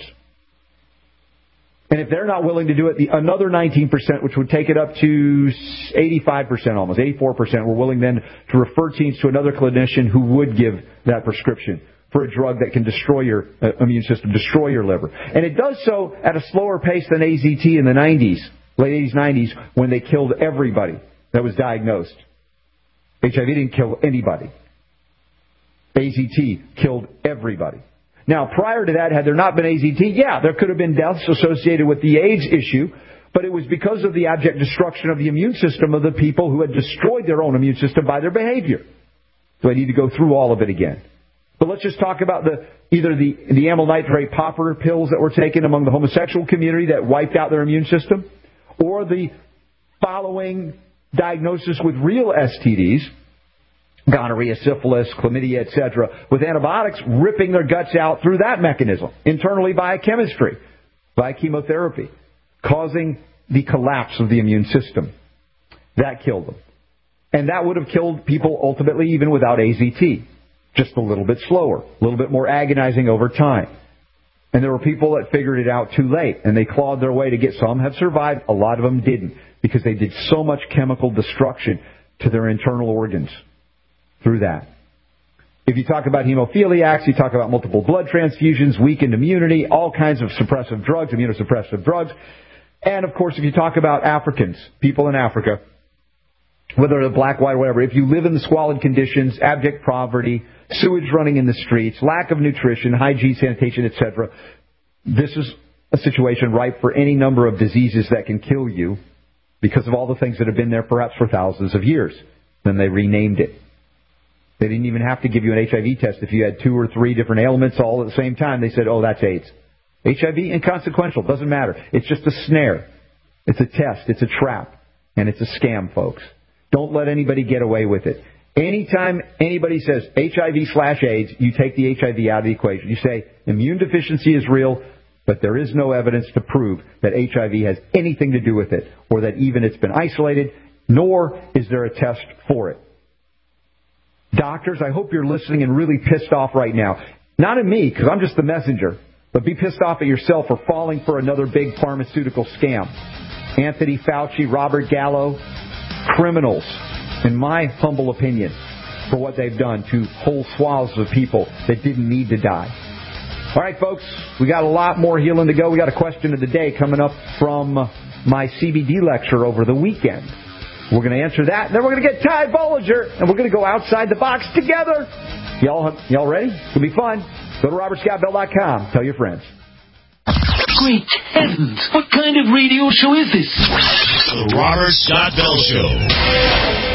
And if they're not willing to do it, the another nineteen percent, which would take it up to eighty-five percent almost, eighty-four percent, were willing then to refer teens to another clinician who would give that prescription for a drug that can destroy your uh, immune system, destroy your liver. And it does so at a slower pace than A Z T in the nineties, late eighties, nineties, when they killed everybody that was diagnosed. H I V didn't kill anybody. A Z T killed everybody. Now, prior to that, had there not been A Z T, yeah, there could have been deaths associated with the AIDS issue, but it was because of the abject destruction of the immune system of the people who had destroyed their own immune system by their behavior. So I need to go through all of it again. But let's just talk about the either the, the amyl nitrate popper pills that were taken among the homosexual community that wiped out their immune system, or the following diagnosis with real S T Ds, gonorrhea, syphilis, chlamydia, et cetera, with antibiotics ripping their guts out through that mechanism, internally via chemistry, via chemotherapy, causing the collapse of the immune system. That killed them. And that would have killed people ultimately even without A Z T. Just a little bit slower, a little bit more agonizing over time. And there were people that figured it out too late, and they clawed their way to get. Some have survived, a lot of them didn't, because they did so much chemical destruction to their internal organs through that. If you talk about hemophiliacs, you talk about multiple blood transfusions, weakened immunity, all kinds of suppressive drugs, immunosuppressive drugs. And, of course, if you talk about Africans, people in Africa, whether they're black, white, or whatever, if you live in the squalid conditions, abject poverty, sewage running in the streets, lack of nutrition, hygiene, sanitation, et cetera, this is a situation ripe for any number of diseases that can kill you because of all the things that have been there perhaps for thousands of years. Then they renamed it. They didn't even have to give you an H I V test if you had two or three different ailments all at the same time. They said, oh, that's AIDS. H I V, inconsequential, doesn't matter. It's just a snare. It's a test. It's a trap. And it's a scam, folks. Don't let anybody get away with it. Anytime anybody says H I V slash AIDS, you take the H I V out of the equation. You say immune deficiency is real, but there is no evidence to prove that H I V has anything to do with it, or that even it's been isolated, nor is there a test for it. Doctors, I hope you're listening and really pissed off right now. Not at me, because I'm just the messenger, but be pissed off at yourself for falling for another big pharmaceutical scam. Anthony Fauci, Robert Gallo, criminals, in my humble opinion, for what they've done to whole swaths of people that didn't need to die. All right, folks, we got a lot more healing to go. We got a question of the day coming up from my C B D lecture over the weekend. We're going to answer that, and then we're going to get Ty Bollinger, and we're going to go outside the box together. Y'all, y'all ready? It's going to be fun. Go to robert scott bell dot com. Tell your friends. Great heavens! What kind of radio show is this? The Robert Scott Bell Show.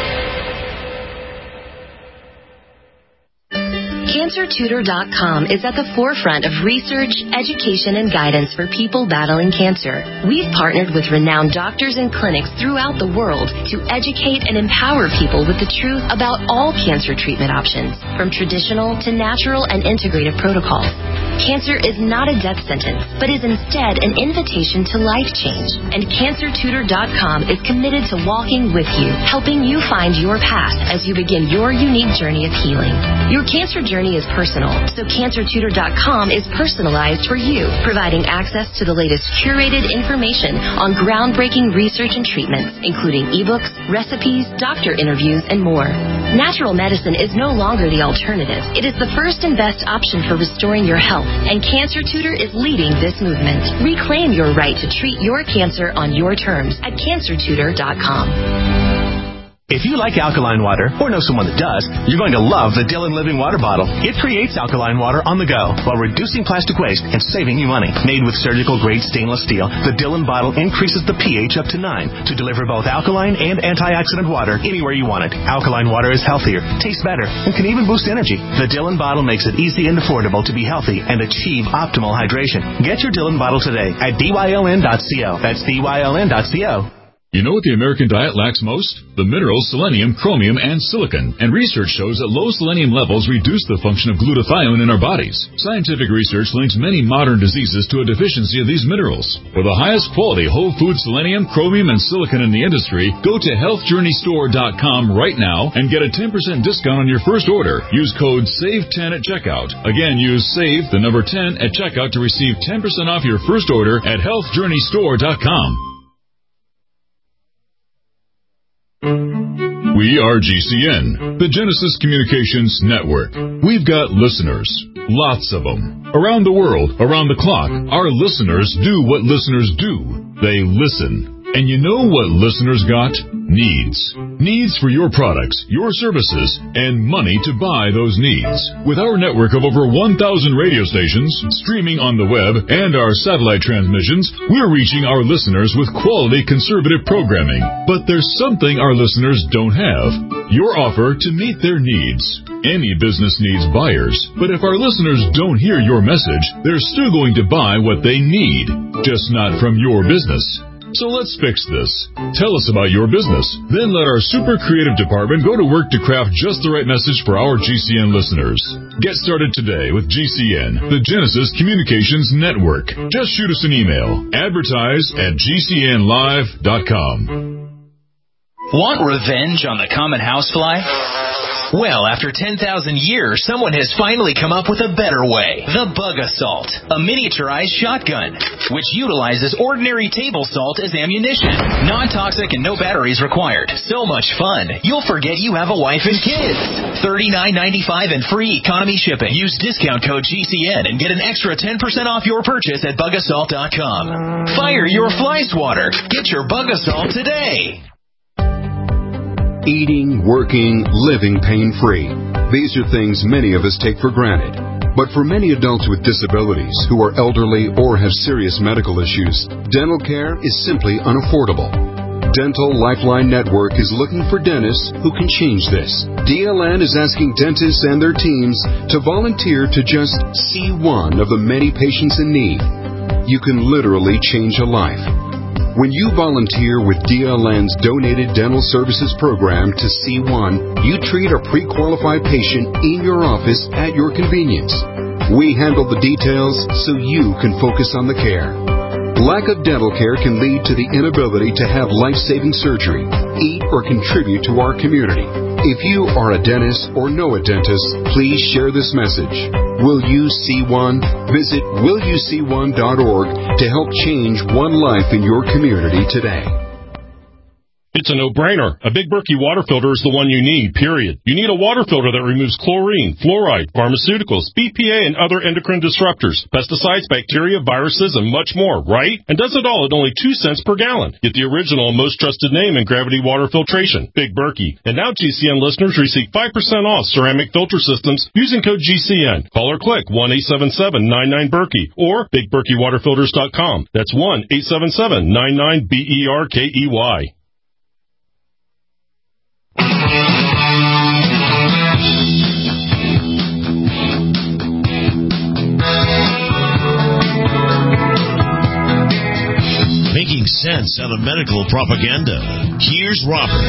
Cancer Tutor dot com is at the forefront of research, education, and guidance for people battling cancer. We've partnered with renowned doctors and clinics throughout the world to educate and empower people with the truth about all cancer treatment options, from traditional to natural and integrative protocols. Cancer is not a death sentence, but is instead an invitation to life change. And Cancer Tutor dot com is committed to walking with you, helping you find your path as you begin your unique journey of healing. Your cancer journey is personal, so Cancer Tutor dot com is personalized for you, providing access to the latest curated information on groundbreaking research and treatments, including ebooks, recipes, doctor interviews, and more. Natural medicine is no longer the alternative. It is the first and best option for restoring your health, and Cancer Tutor is leading this movement. Reclaim your right to treat your cancer on your terms at Cancer Tutor dot com. If you like alkaline water, or know someone that does, you're going to love the Dillon Living Water Bottle. It creates alkaline water on the go while reducing plastic waste and saving you money. Made with surgical-grade stainless steel, the Dillon bottle increases the pH up to nine to deliver both alkaline and antioxidant water anywhere you want it. Alkaline water is healthier, tastes better, and can even boost energy. The Dillon bottle makes it easy and affordable to be healthy and achieve optimal hydration. Get your Dillon bottle today at D Y L N dot co. That's D Y L N dot co. You know what the American diet lacks most? The minerals selenium, chromium, and silicon. And research shows that low selenium levels reduce the function of glutathione in our bodies. Scientific research links many modern diseases to a deficiency of these minerals. For the highest quality whole food selenium, chromium, and silicon in the industry, go to health journey store dot com right now and get a ten percent discount on your first order. Use code save ten at checkout. Again, use SAVE, the number ten, at checkout to receive ten percent off your first order at health journey store dot com. We are G C N, the Genesis Communications Network. We've got listeners, lots of them. Around the world, around the clock, our listeners do what listeners do. They listen. And you know what listeners got? Needs. Needs for your products, your services, and money to buy those needs. With our network of over one thousand radio stations, streaming on the web, and our satellite transmissions, we're reaching our listeners with quality conservative programming. But there's something our listeners don't have. Your offer to meet their needs. Any business needs buyers, but if our listeners don't hear your message, they're still going to buy what they need, just not from your business. So let's fix this. Tell us about your business. Then let our super creative department go to work to craft just the right message for our G C N listeners. Get started today with G C N, the Genesis Communications Network. Just shoot us an email. Advertise at G C N live dot com. Want revenge on the common housefly? Well, after ten thousand years, someone has finally come up with a better way. The Bug Assault, a miniaturized shotgun, which utilizes ordinary table salt as ammunition. Non-toxic and no batteries required. So much fun, you'll forget you have a wife and kids. thirty-nine ninety-five and free economy shipping. Use discount code G C N and get an extra ten percent off your purchase at bug assault dot com. Fire your fly swatter. Get your Bug Assault today. Eating, working, living pain-free. These are things many of us take for granted. But for many adults with disabilities who are elderly or have serious medical issues, dental care is simply unaffordable. Dental Lifeline Network is looking for dentists who can change this. D L N is asking dentists and their teams to volunteer to just see one of the many patients in need. You can literally change a life. When you volunteer with D L N's Donated Dental Services Program to C one, you treat a pre-qualified patient in your office at your convenience. We handle the details so you can focus on the care. Lack of dental care can lead to the inability to have life-saving surgery, eat, or contribute to our community. If you are a dentist or know a dentist, please share this message. Will you see one? Visit will you see one dot org to help change one life in your community today. It's a no-brainer. A Big Berkey water filter is the one you need, period. You need a water filter that removes chlorine, fluoride, pharmaceuticals, B P A, and other endocrine disruptors, pesticides, bacteria, viruses, and much more, right? And does it all at only two cents per gallon. Get the original and most trusted name in gravity water filtration, Big Berkey. And now G C N listeners receive five percent off ceramic filter systems using code G C N. Call or click one eight seven seven nine nine Berkey or big berkey water filters dot com. That's one eight seven seven nine nine B E R K E Y. Making sense out of medical propaganda. Here's Robert.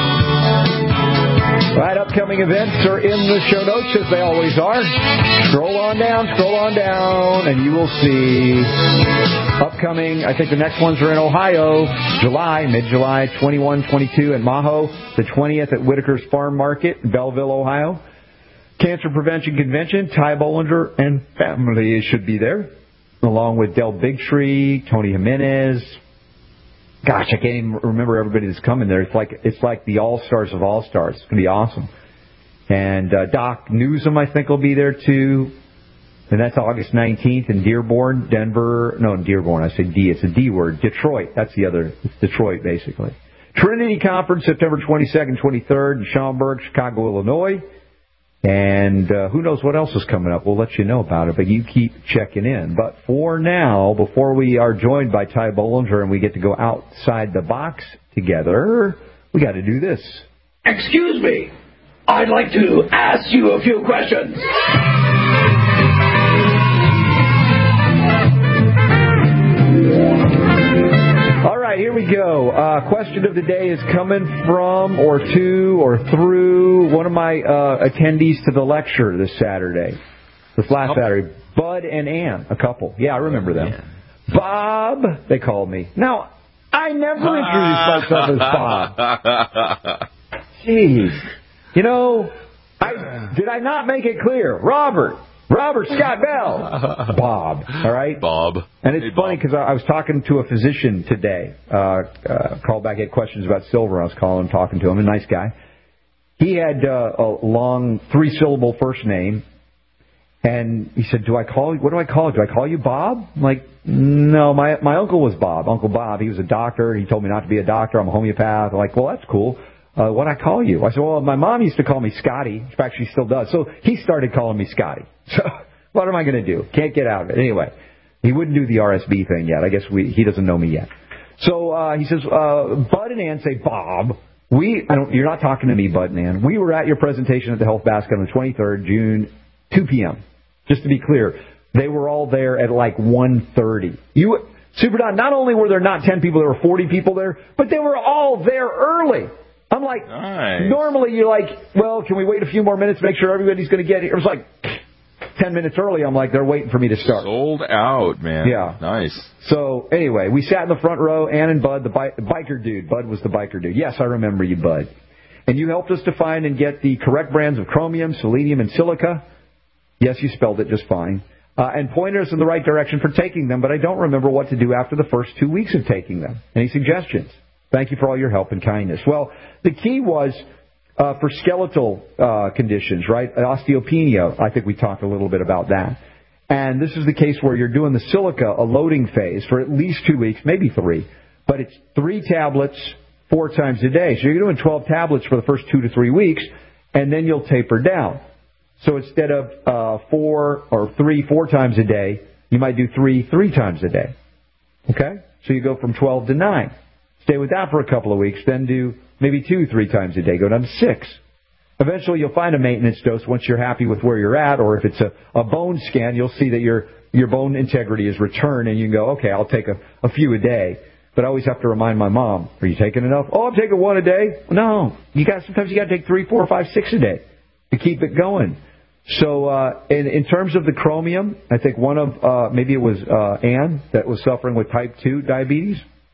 Right, upcoming events are in the show notes, as they always are. Scroll on down, scroll on down, and you will see upcoming, I think the next ones are in Ohio, July, mid-July, twenty-one, twenty-two at Maho, the twentieth at Whitaker's Farm Market in Belleville, Ohio. Cancer Prevention Convention, Ty Bollinger and family should be there, along with Del Bigtree, Tony Jimenez. Gosh, I can't even remember everybody that's coming there. It's like it's like the all-stars of all-stars. It's going to be awesome. And uh, Doc Newsom, I think, will be there, too. And that's August nineteenth in Dearborn, Denver. No, in Dearborn. I said D. It's a D word. Detroit. That's the other. It's Detroit, basically. Trinity Conference, September twenty-second, twenty-third in Schaumburg, Chicago, Illinois. And uh, who knows what else is coming up. We'll let you know about it, but you keep checking in. But for now, before we are joined by Ty Bollinger and we get to go outside the box together, we got to do this. Excuse me. I'd like to ask you a few questions. All right, here we go. Uh, question of the day is coming from or to or through one of my uh, attendees to the lecture this Saturday, this last Saturday, Bud and Ann, a couple. Yeah, I remember them. Yeah. Bob, they called me. Now, I never introduced myself as Bob. Jeez. You know, I, did I not make it clear? Robert. Robert Scott Bell. Bob. All right? Bob. And it's hey, funny because I was talking to a physician today. Uh, uh, called back, had questions about silver. I was calling him, talking to him. A nice guy. He had uh, a long three-syllable first name. And he said, do I call you? What do I call you? Do I call you Bob? I'm like, no, my my uncle was Bob. Uncle Bob. He was a doctor. He told me not to be a doctor. I'm a homeopath. I'm like, well, that's cool. Uh, what do I call you? I said, well, my mom used to call me Scotty. In fact, she still does. So he started calling me Scotty. So what am I going to do? Can't get out of it. Anyway, he wouldn't do the R S V thing yet. I guess we, he doesn't know me yet. So uh, he says, uh, Bud and Ann say, Bob, we, I don't, you're not talking to me, Bud and Ann. We were at your presentation at the Health Basket on the twenty-third, June, two p.m. Just to be clear, they were all there at like one thirty. You, Super Don, not only were there not ten people, there were forty people there, but they were all there early. I'm like, nice. Normally you're like, well, can we wait a few more minutes, make sure everybody's going to get here? It was like ten minutes early. I'm like, they're waiting for me to start. Sold out, man. Yeah. Nice. So, anyway, we sat in the front row, Ann and Bud, the, bi- the biker dude. Bud was the biker dude. Yes, I remember you, Bud. And you helped us to find and get the correct brands of chromium, selenium, and silica. Yes, you spelled it just fine. Uh, and pointed us in the right direction for taking them, but I don't remember what to do after the first two weeks of taking them. Any suggestions? Thank you for all your help and kindness. Well, the key was uh, for skeletal uh, conditions, right? Osteopenia, I think we talked a little bit about that. And this is the case where you're doing the silica, a loading phase, for at least two weeks, maybe three. But it's three tablets four times a day. So you're doing twelve tablets for the first two to three weeks, and then you'll taper down. So instead of uh, four or three, four times a day, you might do three, three times a day. Okay? So you go from twelve to nine. Stay with that for a couple of weeks, then do maybe two, three times a day. Go down to six. Eventually you'll find a maintenance dose once you're happy with where you're at, or if it's a, a bone scan, you'll see that your your bone integrity is returned, and you can go, okay, I'll take a, a few a day. But I always have to remind my mom, are you taking enough? Oh, I'm taking one a day. No. You got sometimes you got to take three, four, five, six a day to keep it going. So uh, in, in terms of the chromium, I think one of, uh, maybe it was uh, Ann that was suffering with type two diabetes.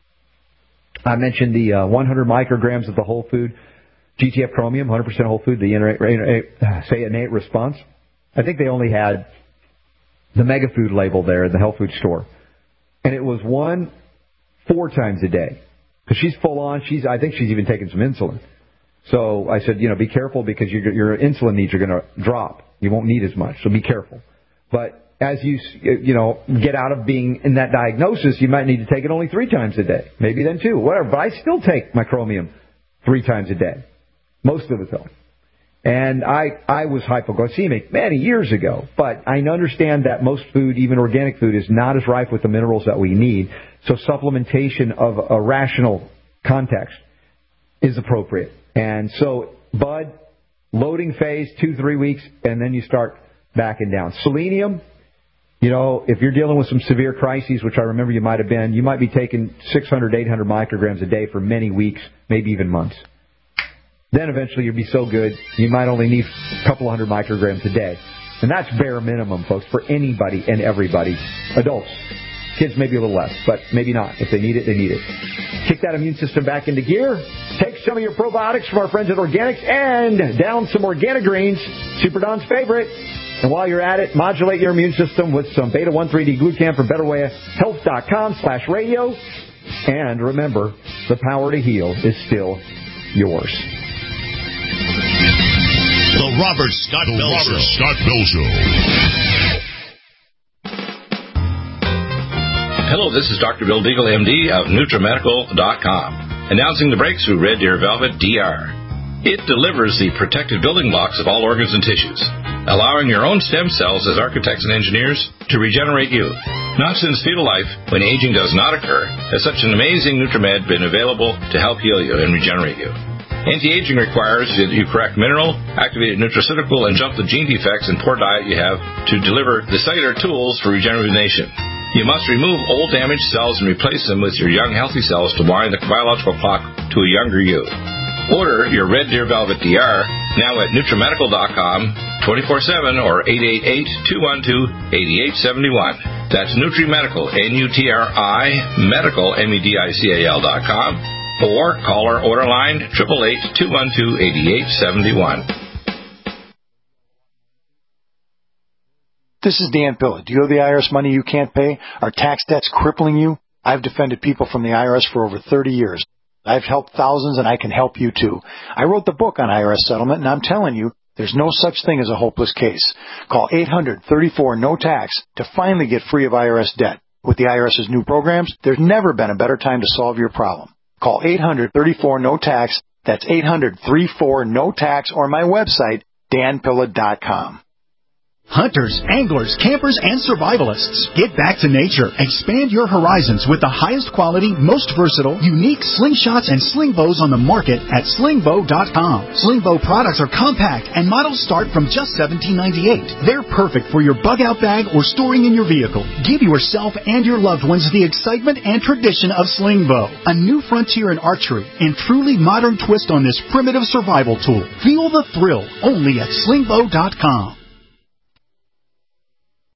I mentioned the uh, one hundred micrograms of the whole food, G T F chromium, one hundred percent whole food, the innate, say innate response. I think they only had the mega food label there in the health food store. And it was one four times a day. Because she's full on. She's, I think she's even taking some insulin. So I said, you know, be careful because your, your insulin needs are going to drop. You won't need as much, so be careful. But as you, you know, get out of being in that diagnosis, you might need to take it only three times a day. Maybe then two, whatever. But I still take my chromium three times a day. Most of it, though. And I, I was hypoglycemic many years ago. But I understand that most food, even organic food, is not as rife with the minerals that we need. So supplementation of a rational context is appropriate. And so, Bud, loading phase, two, three weeks, and then you start backing down. Selenium, you know, if you're dealing with some severe crises, which I remember you might have been, you might be taking six hundred, eight hundred micrograms a day for many weeks, maybe even months. Then eventually you'll be so good, you might only need a couple hundred micrograms a day. And that's bare minimum, folks, for anybody and everybody. Adults. Kids maybe a little less, but maybe not. If they need it, they need it. Kick that immune system back into gear. Take some of your probiotics from our friends at Organics and down some organic greens, Super Don's favorite. And while you're at it, modulate your immune system with some beta one three D glucan from betterwayhealth.com slash radio. And remember, the power to heal is still yours. The Robert Scott the Bell Robert Show. Scott Bell Show. Hello, this is Doctor Bill Deagle, M D of Nutramedical dot com, announcing the breakthrough Red Deer Velvet D R. It delivers the protective building blocks of all organs and tissues, allowing your own stem cells as architects and engineers to regenerate you. Not since fetal life, when aging does not occur, has such an amazing Nutramed been available to help heal you and regenerate you. Anti-aging requires that you correct mineral, activated nutraceutical, and jump the gene defects and poor diet you have to deliver the cellular tools for regeneration. You must remove old damaged cells and replace them with your young healthy cells to wind the biological clock to a younger you. Order your Red Deer Velvet D R now at Nutramedical dot com, twenty-four seven or eight eight eight, two one two, eight eight seven one. That's Nutrimedical, N U T R I, Medical, M E D I C A L dot com. Or call our order line, eight eight eight, two one two, eight eight seven one. This is Dan Pilla. Do you owe the I R S money you can't pay? Are tax debts crippling you? I've defended people from the I R S for over thirty years. I've helped thousands, and I can help you too. I wrote the book on I R S settlement, and I'm telling you, there's no such thing as a hopeless case. Call eight hundred, thirty-four, no tax to finally get free of I R S debt. With the IRS's new programs, there's never been a better time to solve your problem. Call eight hundred, thirty-four, no tax. That's eight hundred, thirty-four, no tax, or my website, Dan Pilla dot com. Hunters, anglers, campers, and survivalists. Get back to nature. Expand your horizons with the highest quality, most versatile, unique slingshots and sling bows on the market at sling bow dot com. Sling bow products are compact and models start from just seventeen ninety-eight. They're perfect for your bug out bag or storing in your vehicle. Give yourself and your loved ones the excitement and tradition of sling bow. A new frontier in archery and truly modern twist on this primitive survival tool. Feel the thrill only at sling bow dot com.